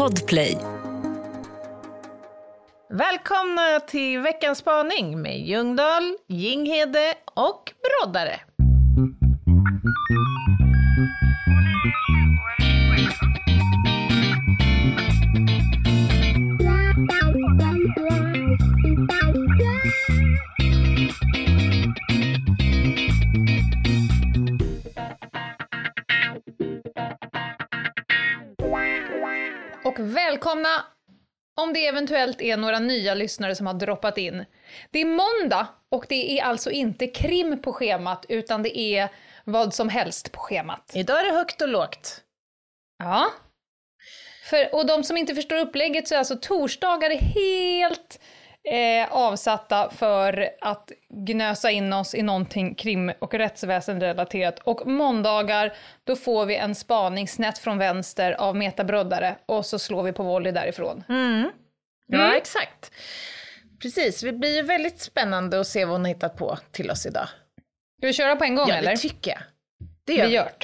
Podplay. Välkomna till veckans spaning med Ljungdahl, Ginghede och Broddare. Och välkomna om det eventuellt är några nya lyssnare som har droppat in. Det är måndag och det är alltså inte krim på schemat utan det är vad som helst på schemat. Idag är det högt och lågt. Ja. Och de som inte förstår upplägget så är alltså torsdagar helt avsatta för att gnösa in oss i någonting krim- och rättsväsenrelaterat. Och måndagar, då får vi en spaning snett från vänster av metabroddare och så slår vi på volley därifrån. Ja, exakt. Precis, det blir ju väldigt spännande att se vad hon har hittat på till oss idag. Ska vi köra på en gång eller? Ja, det tycker jag. Det gör vi. Gjort.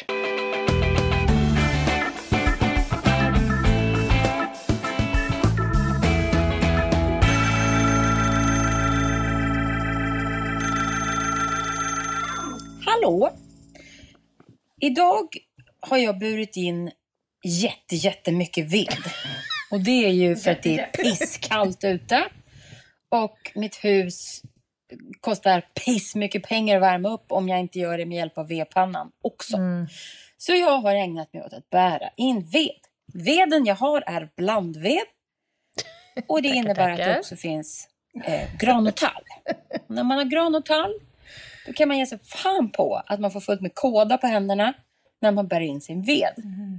Hallå! Idag har jag burit in jättemycket ved. Och det är ju för att det är pisskallt ute. Och mitt hus kostar mycket pengar att värma upp om jag inte gör det med hjälp av vedpannan också. Så jag har ägnat mig åt att bära in ved. Veden jag har är blandved. Och det innebär att det också finns gran och tall. När man har gran och tall, då kan man ge sig fan på att man får fullt med kåda på händerna när man bär in sin ved.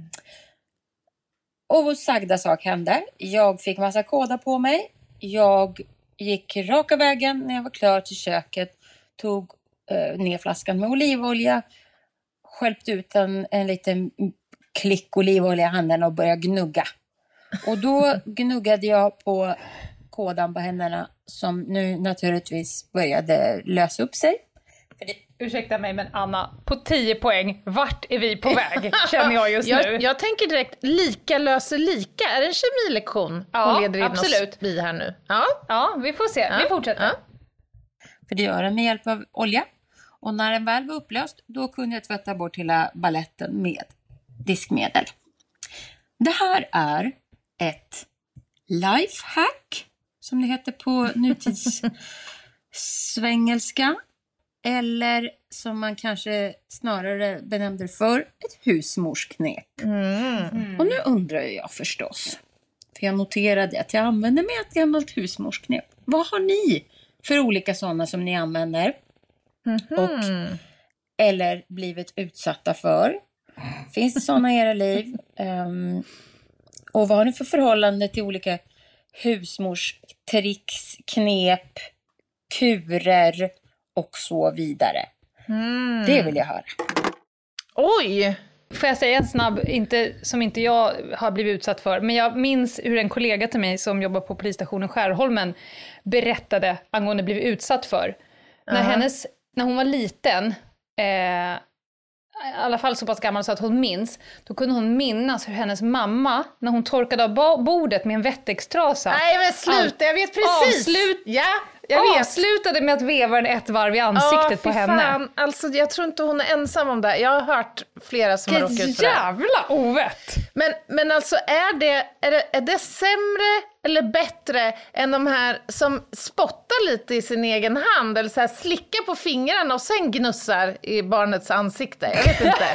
Och sagda sak hände. Jag fick massa kåda på mig. Jag gick raka vägen när jag var klar till köket. Tog ner flaskan med olivolja. Skälpte ut en liten klick olivolja i handen och började gnugga. Och då gnuggade jag på kådan på händerna som nu naturligtvis började lösa upp sig. Ursäkta mig men Anna, på 10 poäng, vart är vi på väg? Känner jag just nu. Jag tänker direkt, lika löser lika. Är det en kemilektion? Ja, hon leder in absolut. oss i här nu. Ja, vi får se. Vi fortsätter. Ja. För det gör den med hjälp av olja. Och när den väl var upplöst, då kunde jag tvätta bort hela baletten med diskmedel. Det här är ett lifehack, som det heter på nutidssvengelska. Eller som man kanske snarare benämner för ett husmorsknep. Och nu undrar jag förstås. För jag noterade att jag använder mig av ett gammalt husmorsknep. Vad har ni för olika sådana som ni använder? Och eller blivit utsatta för? Finns det sådana i era liv? Och vad har ni för förhållande till olika husmorstricks, knep, kurer och så vidare? Det vill jag höra. Oj! Får jag säga en snabb, som inte jag har blivit utsatt för, men jag minns hur en kollega till mig som jobbar på polisstationen Skärholmen berättade angående blivit utsatt för. När hon var liten, i alla fall så pass gammal så att hon minns, då kunde hon minnas hur hennes mamma, när hon torkade av bordet med en Wettex-trasa. Nej men sluta, jag vet precis. Avslutade med att veva den ett varv i ansiktet på henne. Fan. Alltså, jag tror inte hon är ensam om det. Jag har hört flera som har råkat ut för det. Jävla ovett! Men alltså är det sämre eller bättre än de här som spottar lite i sin egen hand eller så här slickar på fingrarna och sen gnussar i barnets ansikte? Jag vet inte.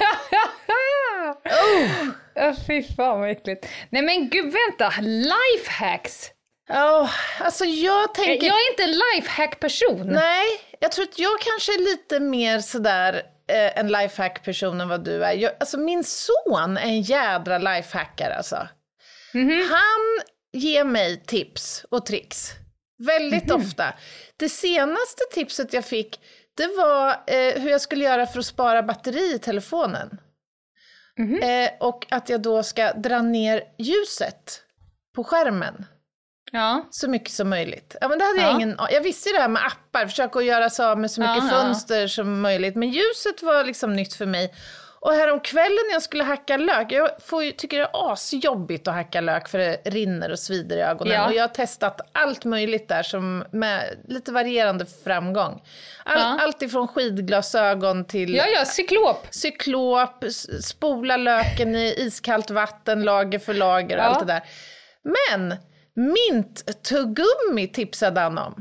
Fy fan vad äckligt. Nej men gud, vänta. Lifehacks. Alltså jag tänker... Jag är inte en lifehack-person. Nej, jag tror att jag kanske är lite mer sådär en lifehack-person än vad du är. Alltså min son är en jädra lifehackare alltså. Han ger mig tips och tricks väldigt ofta. Det senaste tipset jag fick, det var hur jag skulle göra för att spara batteri i telefonen. Och att jag då ska dra ner ljuset på skärmen. Ja. Så mycket som möjligt. Ja, men det hade jag ingen... Jag visste ju det här med appar. Försöka att göra så med så mycket fönster som möjligt. Men ljuset var liksom nytt för mig. Och häromkvällen när jag skulle hacka lök, tycker det är asjobbigt att hacka lök för det rinner och svider i ögonen. Ja. Och jag har testat allt möjligt där som med lite varierande framgång. Allt ifrån skidglasögon till cyklop, spola löken i iskallt vatten, lager för lager och allt det där. Men mint-tuggummi tipsade han om.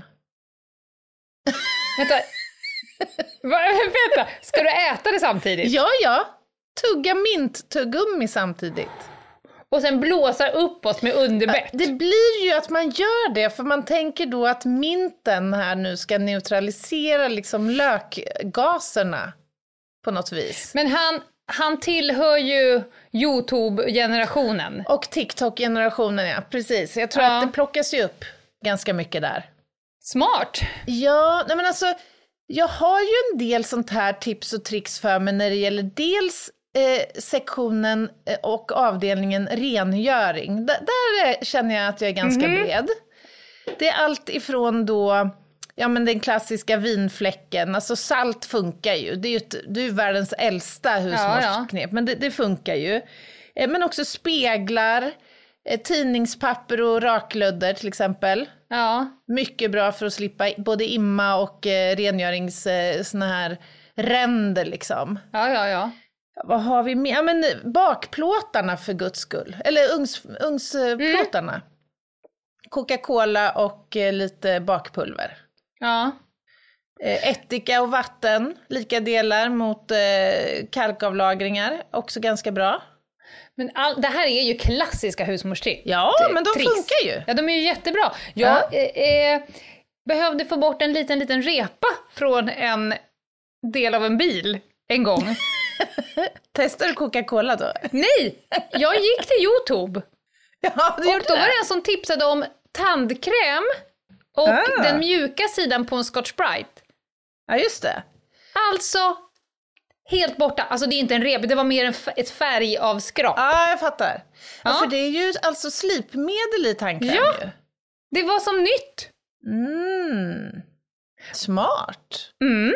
Vänta, ska du äta det samtidigt? Ja. Tugga mint-tuggummi samtidigt. Och sen blåsa uppåt med underbett. Det blir ju att man gör det, för man tänker då att minten här nu ska neutralisera liksom lökgaserna på något vis. Men han tillhör ju YouTube-generationen. Och TikTok-generationen, ja, precis. Jag tror att det plockas ju upp ganska mycket där. Smart! Ja, nej men alltså, jag har ju en del sånt här tips och tricks för mig när det gäller dels sektionen och avdelningen rengöring. Där känner jag att jag är ganska bred. Det är allt ifrån då, men den klassiska vinfläcken, alltså salt funkar ju. Det är ju världens äldsta husmorsknep, men det funkar ju. Men också speglar, tidningspapper och raklödder till exempel. Ja. Mycket bra för att slippa både imma och rengörings såna här ränder liksom. Ja. Vad har vi mer? Ja, men bakplåtarna för guds skull. Eller ugnsplåtarna. Coca-Cola och lite bakpulver. Ja. Ättika och vatten, lika delar mot kalkavlagringar. Också ganska bra. Men det här är ju klassiska husmorstrick. Ja, men de funkar ju. Ja, de är ju jättebra. Jag behövde få bort en liten repa från en del av en bil en gång. Testade du Coca-Cola då? Nej, jag gick till YouTube. Ja, och då var det en som tipsade om tandkräm och den mjuka sidan på en Scotch Brite. Ja, just det. Alltså, helt borta. Alltså det är inte en rep, det var mer ett färgavskrap. Ja, jag fattar. Ja, för det är ju alltså slipmedel i tandkräm. Ja, ju. Det var som nytt. Smart.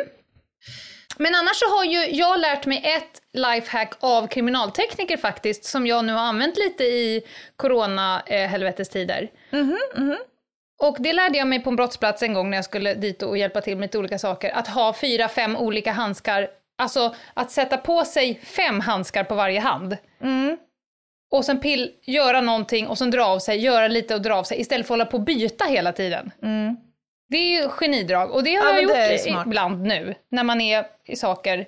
Men annars så har ju jag lärt mig ett lifehack av kriminaltekniker faktiskt, som jag nu har använt lite i corona-helvetestider. Och det lärde jag mig på en brottsplats en gång när jag skulle dit och hjälpa till med lite olika saker. Att ha 4-5 olika handskar, alltså att sätta på sig 5 handskar på varje hand. Och sen göra någonting och sen dra av sig, göra lite och dra av sig, istället för att hålla på och byta hela tiden. Det är ju genidrag, och det har jag gjort ibland nu när man är i saker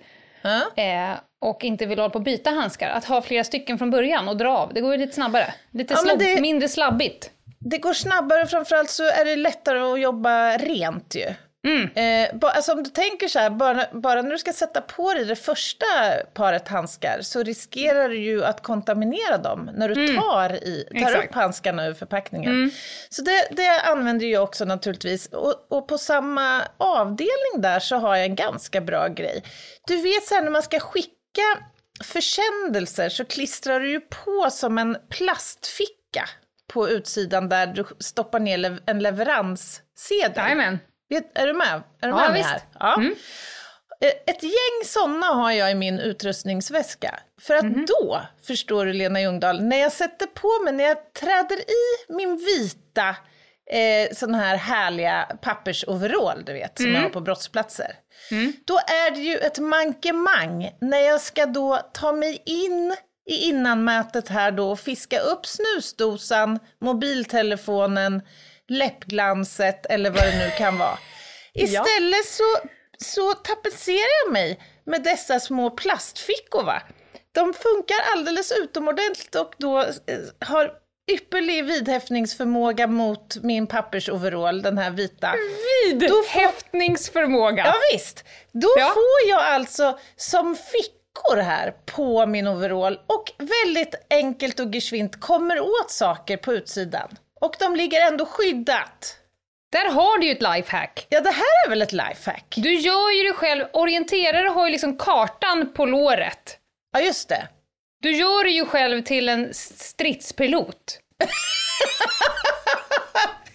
och inte vill hålla på att byta handskar. Att ha flera stycken från början och dra av, det går ju lite snabbare. Mindre slabbigt. Det går snabbare, framförallt så är det lättare att jobba rent ju. Alltså om du tänker så här, bara när du ska sätta på dig det första paret handskar så riskerar du ju att kontaminera dem när du tar upp handskarna ur förpackningen. Så det använder jag också naturligtvis. Och på samma avdelning där så har jag en ganska bra grej. Du vet så här, när man ska skicka försändelser så klistrar du ju på som en plastficka på utsidan där du stoppar ner en leveranssedel. Jajamän. Är du med? Här? Ja. Ett gäng sådana har jag i min utrustningsväska. För att då, förstår du Lena Ljungdahl, när jag sätter på mig, när jag träder i min vita sån här härliga pappersoverall, du vet, som jag har på brottsplatser. Då är det ju ett mankemang när jag ska då ta mig in i innanmätet här då och fiska upp snusdosan, mobiltelefonen, läppglanset eller vad det nu kan vara. Istället så tapetserar jag mig med dessa små plastfickor, va? De funkar alldeles utomordentligt och då har ypperlig vidhäftningsförmåga mot min pappersoverall, den här vita. Vidhäftningsförmåga? Ja visst. Då får jag alltså som fickor här på min overall och väldigt enkelt och geschwint kommer åt saker på utsidan. Och de ligger ändå skyddat. Där har du ju ett lifehack. Ja, det här är väl ett lifehack. Du gör ju det själv. Orienterare har ju liksom kartan på låret. Ja, just det. Du gör det ju själv till en stridspilot.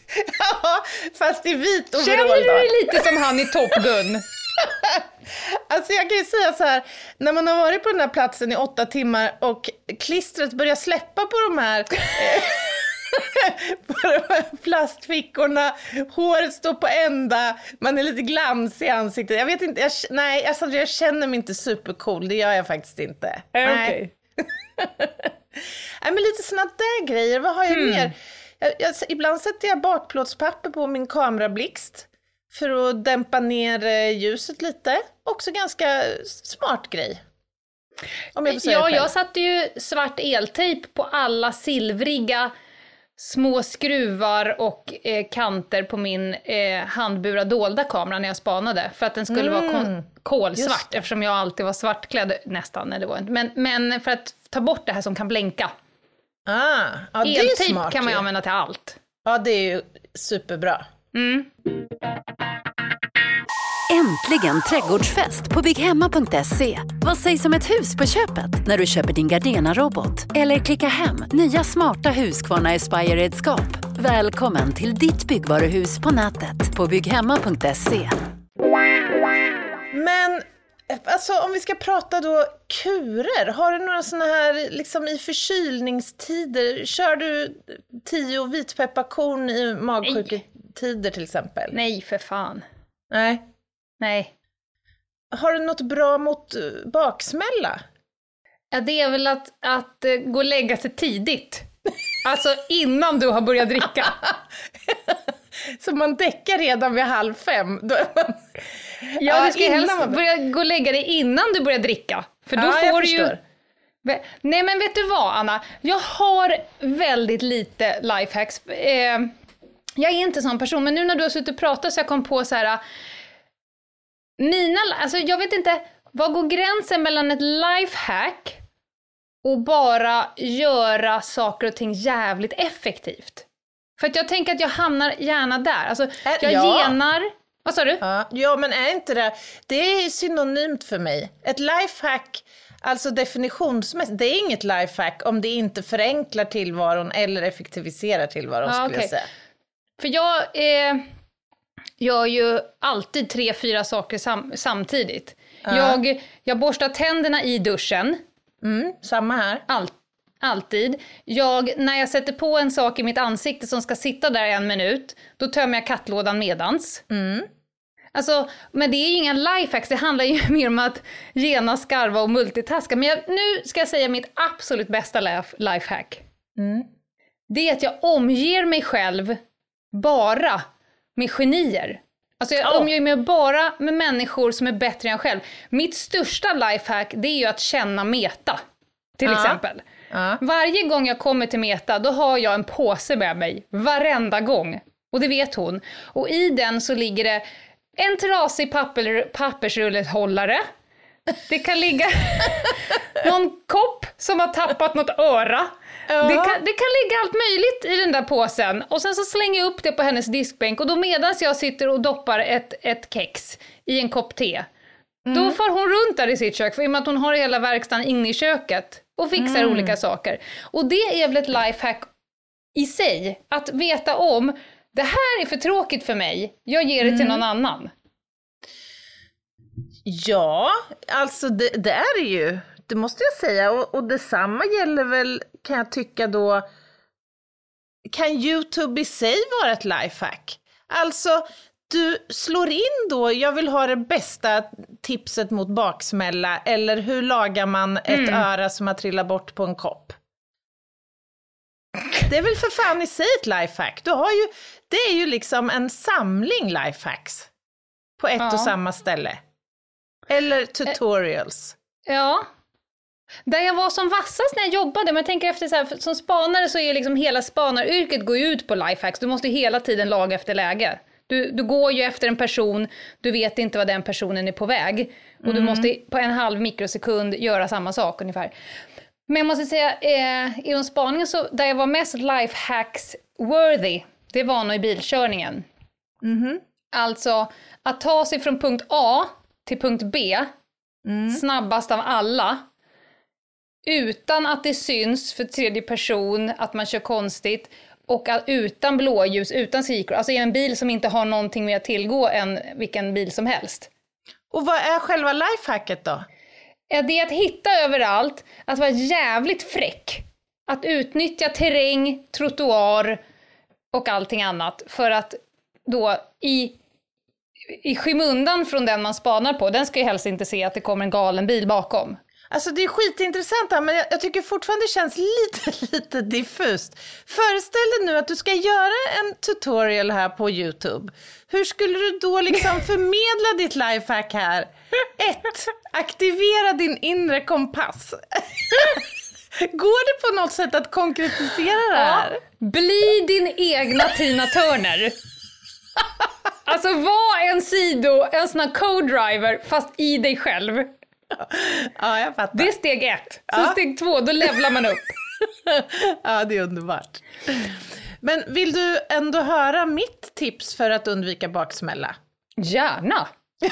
Ja, fast i vit overall. Känner du dig lite som han i Top Gun? Alltså jag kan ju säga så här, när man har varit på den här platsen i 8 timmar och klistret börjar släppa på de här, på de här plastfickorna, håret står på ända, man är lite glansig i ansiktet. Jag vet inte, jag känner mig inte supercool, det gör jag faktiskt inte. Okay. Nej, men lite såna där grejer, vad har jag mer? Ibland sätter jag bakplåtspapper på min kamerablixt för att dämpa ner ljuset lite. Också ganska smart grej. Om jag får säga jag satte ju svart eltejp på alla silvriga små skruvar och kanter på min handbura dolda kamera när jag spanade. För att den skulle vara kolsvart, eftersom jag alltid var svartklädd nästan. Eller var inte. Men för att ta bort det här som kan blänka. Ja, det är eltejp smart, kan man ju använda till allt. Ja, det är ju superbra. Äntligen trädgårdsfest på bygghemma.se. Vad sägs om ett hus på köpet när du köper din Gardena-robot? Eller klicka hem nya smarta Husqvarna Aspire-redskap. Välkommen till ditt byggvaruhus på nätet på bygghemma.se. Men alltså, om vi ska prata då kurer, har du några såna här liksom i förkylningstider, kör du 10 vitpepparkorn i magsjuketider till exempel? Nej, för fan. Nej. Har du något bra mot baksmälla? Ja, det är väl att gå och lägga sig tidigt. Alltså innan du har börjat dricka. Så man däckar redan vid 4:30. Då är man... Ja, du ska helst börja gå och lägga dig innan du börjar dricka. För då får du ju... Nej, men vet du vad, Anna? Jag har väldigt lite lifehacks. Jag är inte sån person, men nu när du har suttit och pratat så jag kom på så här... Alltså jag vet inte, vad går gränsen mellan ett lifehack och bara göra saker och ting jävligt effektivt? För att jag tänker att jag hamnar gärna där. Alltså jag genar... Vad sa du? Ja, men är inte det... Det är synonymt för mig. Ett lifehack, alltså definitionsmässigt, det är inget lifehack om det inte förenklar tillvaron eller effektiviserar tillvaron, skulle jag säga. För jag gör ju alltid 3-4 saker samtidigt. Jag borstar tänderna i duschen. Samma här. Alltid. När jag sätter på en sak i mitt ansikte som ska sitta där 1 minut, då tömmer jag kattlådan medans. Alltså, men det är ju inga lifehacks, det handlar ju mer om att gena, skarva och multitaska. Men nu ska jag säga mitt absolut bästa lifehack. Det är att jag omger mig själv bara med genier. Alltså jag omger mig bara med människor som är bättre än jag själv. Mitt största lifehack, det är ju att känna Meta, till exempel. Varje gång jag kommer till Meta, då har jag en påse med mig. Varenda gång. Och det vet hon. Och i den så ligger det en trasig pappersrullehållare. Det kan ligga någon kopp som har tappat något öra. Det kan ligga allt möjligt i den där påsen. Och sen så slänger jag upp det på hennes diskbänk. Och då medan jag sitter och doppar ett kex i en kopp te, då får hon runt där i sitt kök. För i och med att hon har hela verkstaden inne i köket och fixar olika saker. Och det är väl ett lifehack i sig. Att veta om, det här är för tråkigt för mig, jag ger det till någon annan. Ja, alltså det är det ju. Det måste jag säga. Och detsamma gäller väl, kan jag tycka då, kan YouTube i sig vara ett lifehack? Alltså, du slår in då, jag vill ha det bästa tipset mot baksmälla, eller hur lagar man ett öra som har trillat bort på en kopp? Det är väl för fan i sig ett lifehack. Det är ju liksom en samling lifehacks på ett och samma ställe. Eller tutorials. Ja. Där jag var som vassast när jag jobbade, men jag tänker efter så här, som spanare så är liksom hela spanaryrket går ut på lifehacks. Du måste hela tiden laga efter läge. Du går ju efter en person, du vet inte vad den personen är på väg. Och du måste på 1/2 mikrosekund göra samma sak ungefär. Men jag måste säga, inom spaningen så, där jag var mest lifehacks worthy, det var nog i bilkörningen. Alltså, att ta sig från punkt A till punkt B, snabbast av alla, utan att det syns för tredje person att man kör konstigt, och utan blåljus, utan sikor. Alltså i en bil som inte har någonting med att tillgå än vilken bil som helst. Och vad är själva lifehacket då? Det är att hitta överallt, att vara jävligt fräck. Att utnyttja terräng, trottoar och allting annat. För att då i skymundan från den man spanar på, den ska ju helst inte se att det kommer en galen bil bakom. Alltså det är skitintressant här, men jag tycker fortfarande det känns lite diffust. Föreställ dig nu att du ska göra en tutorial här på YouTube. Hur skulle du då liksom förmedla ditt lifehack här? 1. Aktivera din inre kompass. Går det på något sätt att konkretisera det här? Ja, bli din egna Tina Turner. Alltså var en sån här co-driver fast i dig själv. Ja, jag fattar. Det är steg 1. Så steg 2, då levlar man upp. Ja, det är underbart. Men vill du ändå höra mitt tips för att undvika baksmälla? Gärna.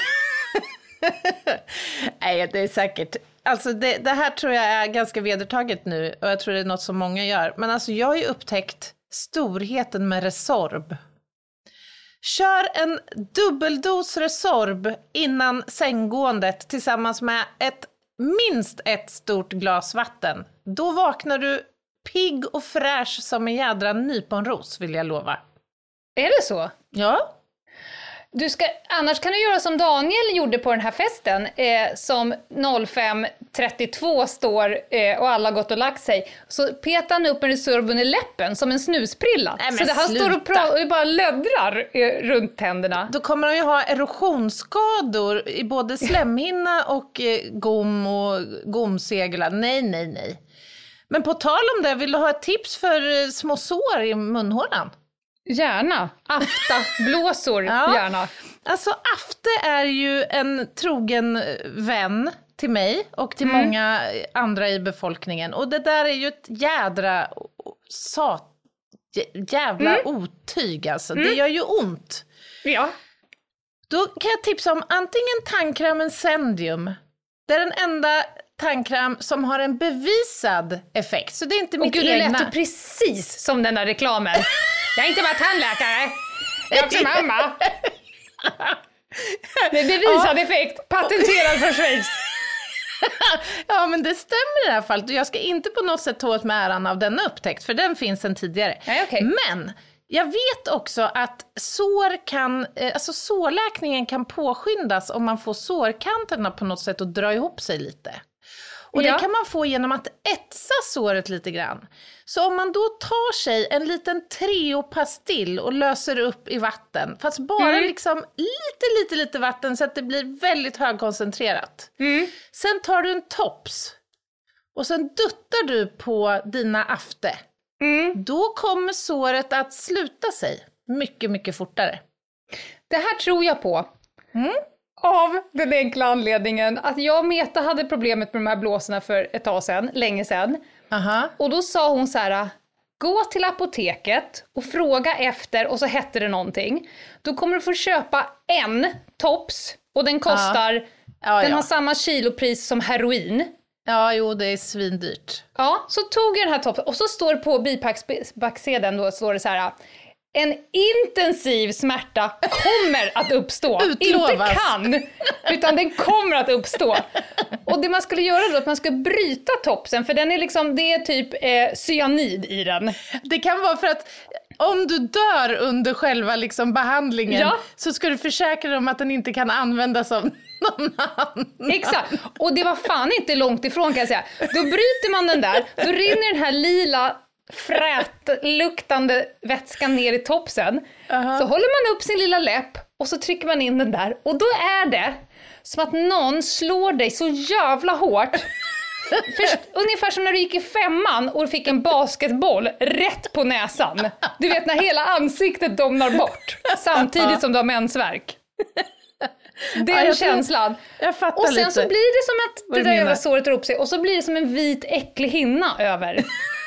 Nej, det är säkert. Alltså det här tror jag är ganska vedertaget nu. Och jag tror det är något som många gör. Men alltså jag har ju upptäckt storheten med Resorb. Kör en dubbeldos Resorb innan sänggåendet tillsammans med minst ett stort glas vatten. Då vaknar du pigg och fräsch som en jädra nyponros, vill jag lova. Är det så? Ja. Annars kan du göra som Daniel gjorde på den här festen, som 05.32 står och alla har gått och lagt sig. Så petar han upp en Resorb under läppen som en snusprilla. Nej, så det han står och bara löddrar runt tänderna. Då kommer de ju ha erosionsskador i både slemhinna och gom och gomseglar. Nej. Men på tal om det, vill du ha ett tips för små sår i munhålan? Gärna. Afta-blåsor, gärna. Alltså Afte är ju en trogen vän till mig och till många andra i befolkningen. Och det där är ju ett jävla otyg alltså. Det gör ju ont. Ja. Då kan jag tipsa om antingen tandkrämen Zendium. Det är den enda tandkräm som har en bevisad effekt. Så det är inte mitt egna. Det lät precis som den där reklamen. Jag är inte bara tandläkare. Jag är också mamma. Det är bevisad effekt. Patenterad för Schweiz. Ja, men det stämmer i det här fallet. Jag ska inte på något sätt ta åt med äran av denna upptäckt. För den finns sedan tidigare. Nej, okay. Men jag vet också att sårläkningen kan påskyndas om man får sårkanterna på något sätt att dra ihop sig lite. Och det kan man få genom att etsa såret lite grann. Så om man då tar sig en liten Treo-pastill och löser upp i vatten. Fast bara liksom lite vatten så att det blir väldigt högkoncentrerat. Sen tar du en tops. Och sen duttar du på dina afte. Då kommer såret att sluta sig mycket, mycket fortare. Det här tror jag på. Av den enkla anledningen att jag och Meta hade problemet med de här blåsorna för ett tag sedan, länge sedan. Och då sa hon så här: gå till apoteket och fråga efter, och så hette det någonting. Då kommer du få köpa en tops och den kostar, den har samma kilopris som heroin. Ja, jo, det är svindyrt. Ja, så tog jag den här topsen och så står på bipacksedeln då står det så här: en intensiv smärta kommer att uppstå. Utlovas. Inte kan, utan den kommer att uppstå. Och det man skulle göra då är att man ska bryta topsen, för den är liksom, det är typ cyanid i den. Det kan vara för att om du dör under själva liksom behandlingen så ska du försäkra dig om att den inte kan användas av någon annan. Exakt, och det var fan inte långt ifrån kan jag säga. Då bryter man den där, då rinner den här lila frätluktande vätskan ner i topsen. Så håller man upp sin lilla läpp och så trycker man in den där. Och då är det som att någon slår dig så jävla hårt. Ungefär som när du gick i 5:an och fick en basketboll rätt på näsan. Du vet när hela ansiktet domnar bort samtidigt som du har mensvärk. Den känslan. Jag fattar och sen lite. Så blir det som att det där jävla såret drar upp sig. Och så blir det som en vit äcklig hinna över.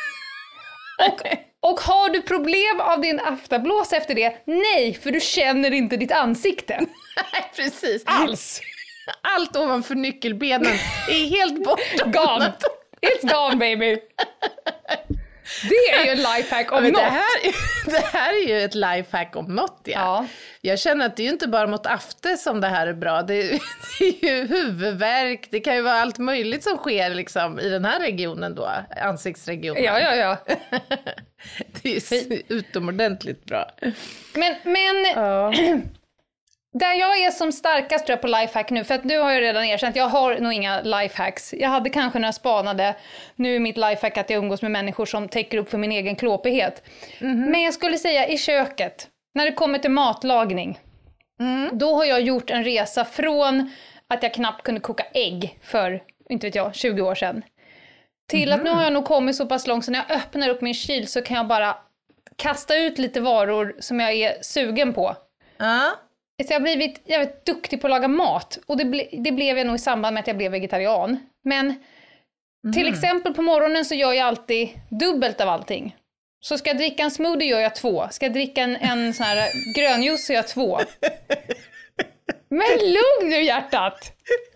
Och har du problem av din aftablås efter det? Nej, för du känner inte ditt ansikte. Nej, precis. Alls. Allt ovanför nyckelbenen är helt borta. Gone. It's gone, baby. Det är ju en lifehack om något. Det här är ju ett lifehack om något, ja. Jag känner att det är ju inte bara mot after som det här är bra. Det är ju huvudvärk, det kan ju vara allt möjligt som sker liksom i den här regionen då, ansiktsregionen. Ja. Det är ju utomordentligt bra. Men där jag är som starkast tror jag på lifehack nu, för att du har ju redan erkänt, jag har nog inga lifehacks. Jag hade kanske några spanade, nu är mitt lifehack att jag umgås med människor som täcker upp för min egen klåpighet. Men jag skulle säga i köket, när det kommer till matlagning, då har jag gjort en resa från att jag knappt kunde koka ägg för, inte vet jag, 20 år sedan. Till att nu har jag nog kommit så pass långt så när jag öppnar upp min kyl så kan jag bara kasta ut lite varor som jag är sugen på. Så jag har blivit jävligt duktig på att laga mat. Och det blev jag nog i samband med att jag blev vegetarian. Men till exempel på morgonen så gör jag alltid dubbelt av allting. Så ska jag dricka en smoothie gör jag 2. Ska jag dricka en sån här grönjuice så gör jag 2. Men lugn nu hjärtat!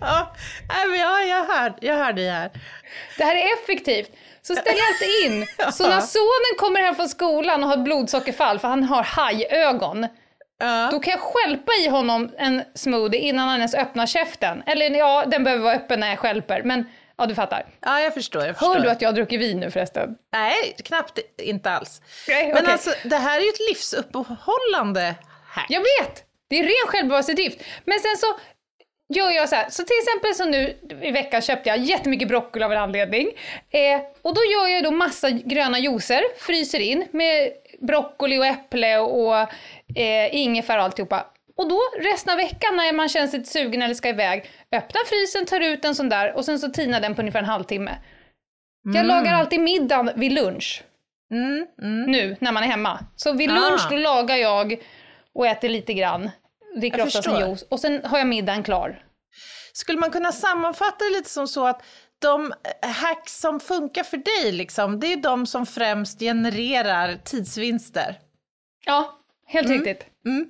Jag hör det här. Det här är effektivt. Så ställer jag alltid in. Så när sonen kommer hem från skolan och har blodsockerfall för han har hajögon. Då kan jag skälpa i honom en smoothie innan han ens öppnar käften. Eller ja, den behöver vara öppen när jag skälper. Men ja, du fattar. Ja, jag förstår. Hör du att jag druckit vin nu förresten? Nej, knappt inte alls. Okay. Men alltså, det här är ju ett livsuppehållande hack. Jag vet! Det är ren självbevarelsedrift. Men sen så gör jag så här. Så till exempel så nu i veckan köpte jag jättemycket broccoli av en anledning. Och då gör jag då massa gröna juicer. Fryser in med broccoli och äpple och ingefära och alltihopa. Och då resten av veckan när man känner sig lite sugen eller ska iväg, öppnar frysen, tar ut en sån där och sen så tinar den på ungefär en halvtimme. Jag lagar alltid middagen vid lunch. Nu när man är hemma. Så vid lunch då lagar jag och äter lite grann. Dricker oftast en juice. Och sen har jag middagen klar. Skulle man kunna sammanfatta det lite som så att de hacks som funkar för dig liksom, det är de som främst genererar tidsvinster? Ja, helt riktigt.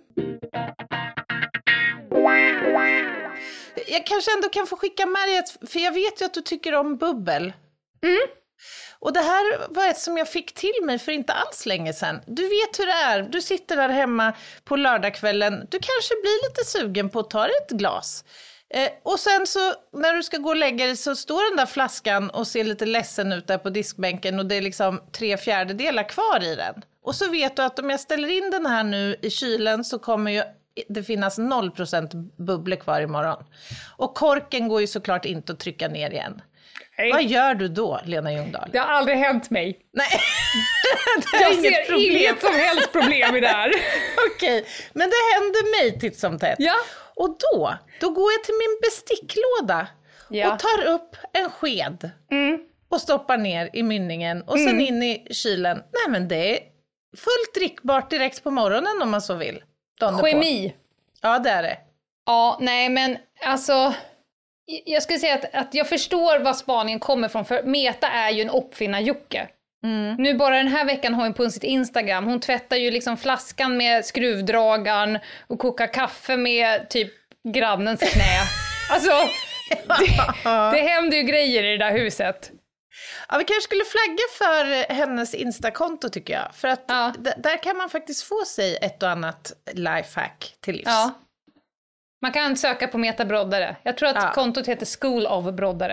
Jag kanske ändå kan få skicka med dig för jag vet ju att du tycker om bubbel. Och det här var ett som jag fick till mig för inte alls länge sedan. Du vet hur det är. Du sitter där hemma på lördagskvällen. Du kanske blir lite sugen på att ta ett glas. Och sen så när du ska gå och lägga dig så står den där flaskan och ser lite ledsen ut där på diskbänken. Och det är liksom 3/4 kvar i den. Och så vet du att om jag ställer in den här nu i kylen så kommer ju det finnas 0% bubblor kvar imorgon. Och korken går ju såklart inte att trycka ner igen. Nej. Vad gör du då, Lena Ljungdahl? Det har aldrig hänt mig. Nej. Jag ser inget som helst problem i det här. Okej, men det händer mig titt som tätt. Ja. Och då går jag till min besticklåda och tar upp en sked och stoppar ner i mynningen och sen in i kylen. Nej, men det är fullt drickbart direkt på morgonen om man så vill. Kemi. Ja, det är det. Ja, nej men alltså... Jag skulle säga att jag förstår var spaningen kommer från, för Meta är ju en uppfinnar-Jocke. Nu bara den här veckan har hon på sitt Instagram. Hon tvättar ju liksom flaskan med skruvdragaren och kokar kaffe med typ grannens knä. Alltså, det händer ju grejer i det där huset. Ja, vi kanske skulle flagga för hennes Insta-konto tycker jag. För att där kan man faktiskt få sig ett och annat lifehack till livs. Ja. Man kan söka på Meta Broddare. Jag tror att kontot heter School of Broddare.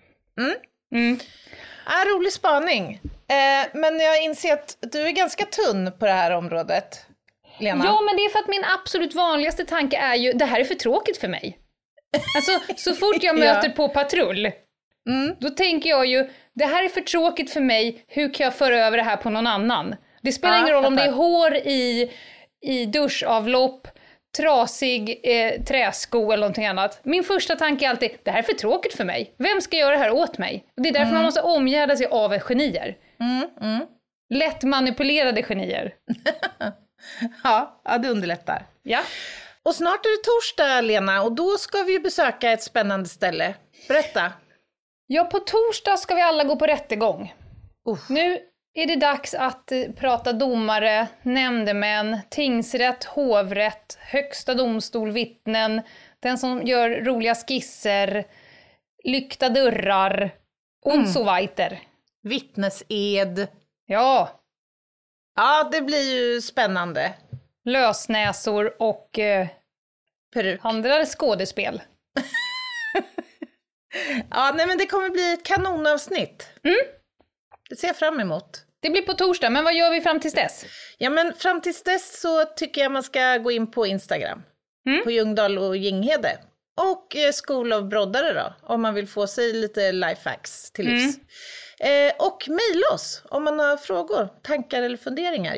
Rolig spaning. Men jag inser att du är ganska tunn på det här området, Lena. Ja, men det är för att min absolut vanligaste tanke är ju, det här är för tråkigt för mig. Alltså, så fort jag möter på patrull, då tänker jag ju, det här är för tråkigt för mig, hur kan jag föra över det här på någon annan? Det spelar ingen roll om det är hår i duschavlopp, trasig träsko eller någonting annat. Min första tanke är alltid, det här är för tråkigt för mig. Vem ska göra det här åt mig? Det är därför man måste omgärda sig av genier. Lätt manipulerade genier. Ja, det underlättar. Ja. Och snart är det torsdag, Lena, och då ska vi besöka ett spännande ställe. Berätta. Ja, på torsdag ska vi alla gå på rättegång. Nu är det dags att prata domare, nämndemän, tingsrätt, hovrätt, högsta domstol, vittnen, den som gör roliga skisser, lyckta dörrar, und so weiter. Vittnesed. Ja. Ja, det blir ju spännande. Lösnäsor och Peruk. andra skådespel. Ja, nej men det kommer bli ett kanonavsnitt. Det ser jag fram emot. Det blir på torsdag, men vad gör vi fram tills dess? Ja, men fram tills dess så tycker jag man ska gå in på Instagram. På Ljungdahl och Ginghede. Och School of Broddare då, om man vill få sig lite lifehacks till livs. Och mejla oss om man har frågor, tankar eller funderingar.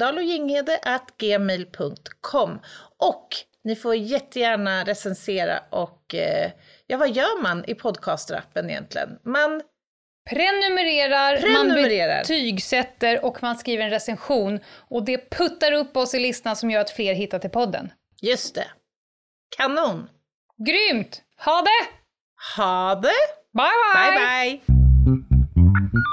ljungdahloginghede@gmail.com. Och ni får jättegärna recensera och vad gör man i podcastrappen egentligen? Man Prenumererar, man betygsätter och man skriver en recension. Och det puttar upp oss i listan som gör att fler hittar till podden. Just det. Kanon. Grymt! Ha det! Ha det! Bye bye! Bye bye!